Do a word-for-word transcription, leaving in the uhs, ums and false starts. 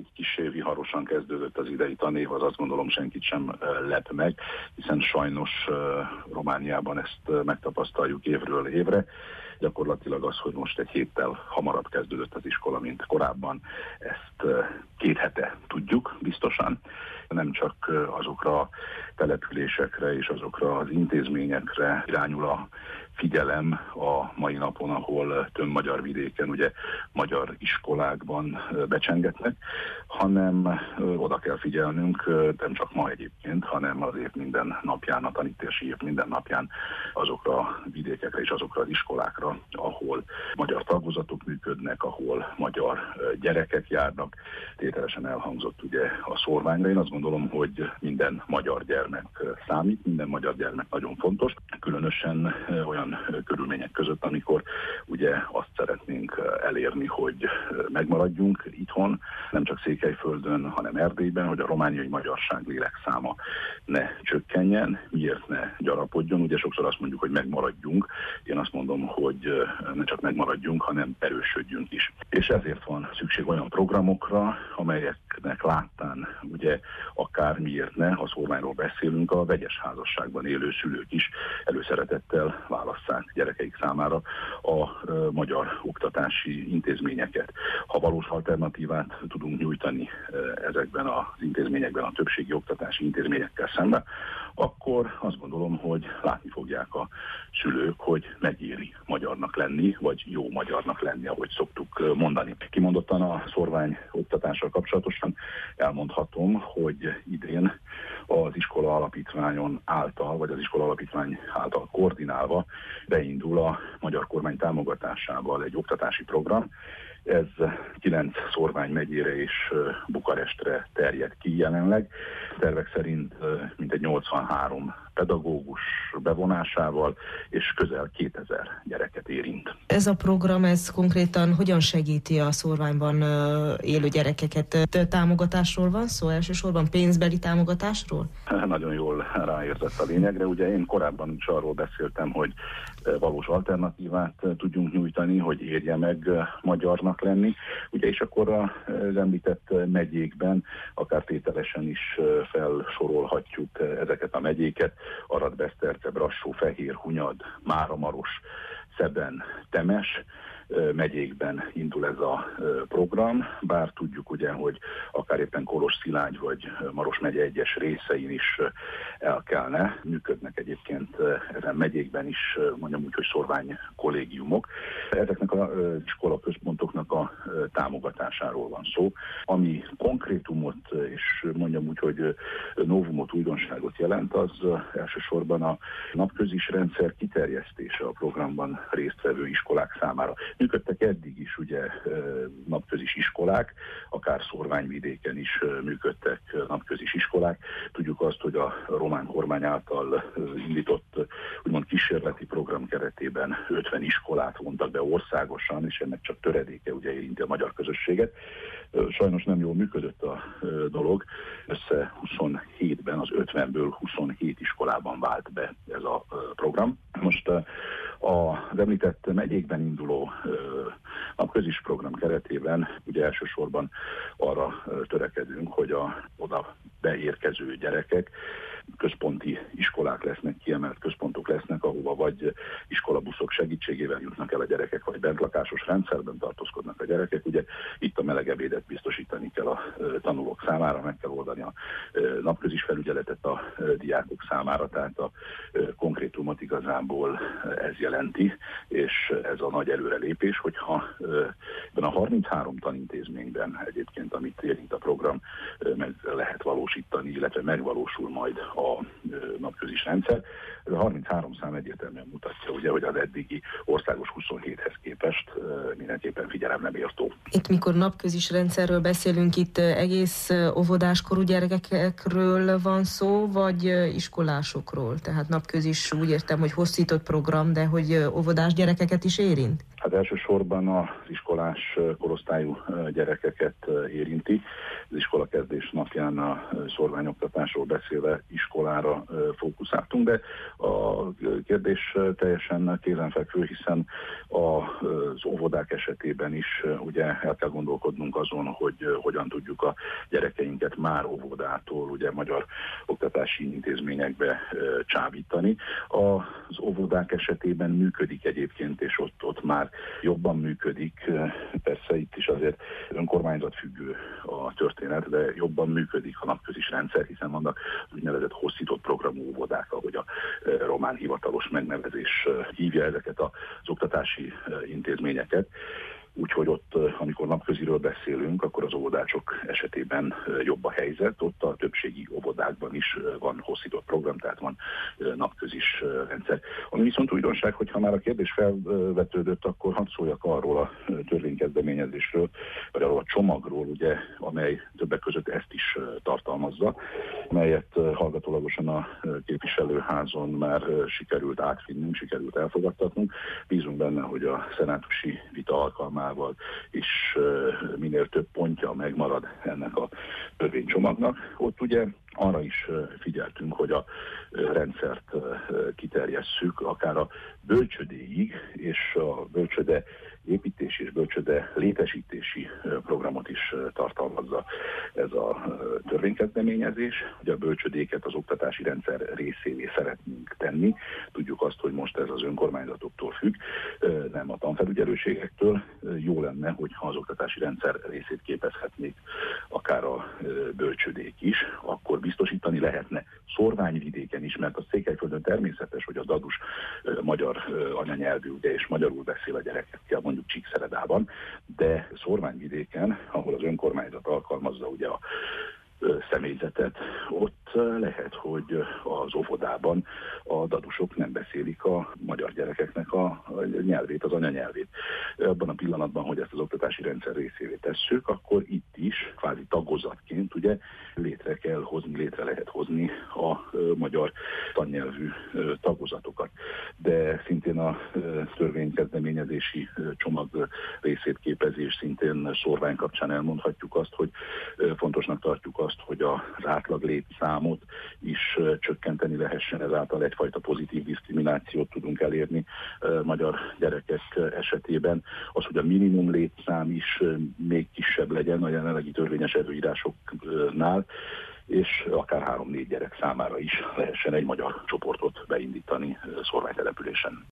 egy kissé viharosan kezdődött az idei tanév, az azt gondolom senkit sem lep meg, hiszen sajnos Romániában ezt megtapasztaljuk évről évre. Gyakorlatilag az, hogy most egy héttel hamarabb kezdődött az iskola, mint korábban, ezt két hete tudjuk biztosan. Nem csak azokra a településekre és azokra az intézményekre irányul a figyelem a mai napon, ahol több magyar vidéken ugye magyar iskolákban becsengetnek, hanem oda kell figyelnünk, nem csak ma egyébként, hanem az év minden napján, a tanítási év minden napján azokra a vidékekre és azokra az iskolákra, ahol magyar tagozatok működnek, ahol magyar gyerekek járnak. Tételesen elhangzott ugye a szórványra. Én azt gondolom, hogy minden magyar gyermek számít, minden magyar gyermek nagyon fontos, különösen olyan körülmények között, amikor ugye azt szeretnénk elérni, hogy megmaradjunk itthon, nem csak Székelyföldön, hanem Erdélyben, hogy a romániai magyarság lélekszáma ne csökkenjen, miért ne gyarapodjon. Ugye sokszor azt mondjuk, hogy megmaradjunk. Én azt mondom, hogy ne csak megmaradjunk, hanem erősödjünk is. És ezért van szükség olyan programokra, amelyeknek láttán ugye akár miért ne, ha szórványról beszélünk, a vegyes házasságban élő szülők is előszeretettel válasszák gyerekeik számára a e, magyar oktatási intézményeket. Ha valós alternatívát tudunk nyújtani e, ezekben az intézményekben, a többségi oktatási intézményekkel szemben, akkor azt gondolom, hogy látni fogják a szülők, hogy megéri magyarnak lenni, vagy jó magyarnak lenni, ahogy szoktuk mondani. Kimondottan a szórvány oktatással kapcsolatosan elmondhatom, hogy idén az iskola alapítványon által, vagy az iskola alapítvány által koordinálva beindul a magyar kormány támogatásával egy oktatási program. Ez kilenc szórvány megyére és Bukarestre terjed ki jelenleg. Tervek szerint mintegy nyolcvanhárom pedagógus bevonásával, és közel kétezer gyereket érint. Ez a program, ez konkrétan hogyan segíti a szórványban élő gyerekeket? Támogatásról van szó? Elsősorban pénzbeli támogatásról? Nagyon jól ráérzett a lényegre. Ugye én korábban is arról beszéltem, hogy valós alternatívát tudjunk nyújtani, hogy érje meg magyarnak lenni. Ugye és akkor az említett megyékben akár tételesen is felsorolhatjuk ezeket a megyéket: Arad, Beszterce, Brassó, Fehér, Hunyad, Máramaros, Szeben, Temes megyékben indul ez a program, bár tudjuk ugye, hogy akár éppen Kolozsszilágy vagy Maros megye egyes részein is el kellene, működnek egyébként ezen megyékben is, mondjam úgy, hogy szórvány kollégiumok. Ezeknek az iskola központoknak a támogatásáról van szó, ami konkrétumot és mondjam úgy, hogy novumot, újdonságot jelent, az elsősorban a napközis rendszer kiterjesztése a programban résztvevő iskolák számára. Működtek eddig is ugye napközis iskolák, akár szórványvidéken is működtek napközis iskolák. Tudjuk azt, hogy a román kormány által indított úgymond kísérleti program keretében ötven iskolát vontak be országosan, és ennek csak töredéke ugye érinti a magyar közösséget. Sajnos nem jól működött a dolog. Össze huszonhétben az ötvenből huszonhét iskolában vált be ez a program. Most az említett megyékben induló napközis program keretében ugye elsősorban arra törekedünk, hogy a oda beérkező gyerekek központi iskolák lesznek, kiemelt központok lesznek, ahova vagy iskolabuszok segítségével jutnak el a gyerekek, vagy bentlakásos rendszerben tartózkodnak a gyerekek. Ugye itt a meleg ebédet biztosítani kell a tanulók számára, meg kell oldani a napközis felügyeletet a diákok számára, tehát a konkrétumot igazából ez jelenti, és ez a nagy előrelépés, hogyha ebben a harminchárom tanintézményben egyébként, amit érint a program, meg lehet valósítani, illetve megvalósul majd a napközis rendszer. Ez a harminchárom szám egyértelműen mutatja, ugye, hogy az eddigi országos huszonhéthez képest mindenképpen figyelemre méltó. Itt mikor napközis rendszerről beszélünk, itt egész óvodáskorú gyerekekről van szó, vagy iskolásokról? Tehát napközis úgy értem, hogy hosszított program, de hogy óvodás gyerekeket is érint? Hát elsősorban az iskolás korosztályú gyerekeket érinti. Az iskolakezdés napján a szorványoktatásról beszélve iskolára fókuszáltunk, de a kérdés teljesen kézenfekvő, hiszen az óvodák esetében is ugye el kell gondolkodnunk azon, hogy hogyan tudjuk a gyerekeinket már óvodától ugye magyar oktatási intézményekbe csábítani. Az óvodák esetében működik egyébként, és ott, ott már jobban működik, persze itt is azért önkormányzat függő a történet, de jobban működik a napközis rendszer, hiszen vannak úgynevezett hosszított programú óvodák, ahogy a román hivatalos megnevezés hívja ezeket az oktatási intézményeket. Úgyhogy ott, amikor napköziről beszélünk, akkor az óvodácsok esetében jobb a helyzet. Ott a többségi óvodákban is van hosszított program, tehát van napközis rendszer. Ami viszont újdonság, hogyha már a kérdés felvetődött, akkor hadd szóljak arról a törvénykezdeményezésről, vagy arról a csomagról, ugye, amely többek között ezt is tartalmazza, melyet hallgatólagosan a képviselőházon már sikerült átvinnünk, sikerült elfogadtatnunk. Bízunk benne, hogy a szenátusi vita alkalmával és minél több pontja megmarad ennek a törvénycsomagnak. Ott ugye arra is figyeltünk, hogy a rendszert kiterjesszük, akár a bölcsödéig, és a bölcsöde építési és bölcsöde létesítési programot is tartalmazza ez a törvénykezdeményezés, hogy a bölcsödéket az oktatási rendszer részévé szeretnénk tenni. Tudjuk azt, hogy most ez az önkormányzatoktól függ, nem a tanfelügyelőségektől. Jó lenne, hogyha az oktatási rendszer részét képezhetnék akár a bölcsödék is, akkor biztosítani lehetne szorványvidéken is, mert a Székelyföldön természetes, hogy a dadus magyar anyanyelvű, ugye, és magyarul beszél a gyerekekkel, mondjuk Csíkszeredában, de szorványvidéken, ahol az önkormányzat alkalmazza ugye a személyzetet, ott lehet, hogy az óvodában a dadusok nem beszélik a magyar gyerekeknek a nyelvét, az anyanyelvét. Abban a pillanatban, hogy ezt az oktatási rendszer részévé tesszük, akkor itt is kvázi tagozatként ugye létre kell hozni, létre lehet hozni a magyar tannyelvű tagozatokat. De szintén a törvénykezdeményezési csomag részét képezés, szintén szorvány kapcsán elmondhatjuk azt, hogy fontosnak tartjuk azt, hogy az átlag létszámot is csökkenteni lehessen, ezáltal egyfajta pozitív diszkriminációt tudunk elérni magyar gyerekek esetében. Az, hogy a minimum létszám is még kisebb legyen a jelenlegi törvényes előírásoknál, és akár három-négy gyerek számára is lehessen egy magyar csoportot beindítani szorványtelepülésen.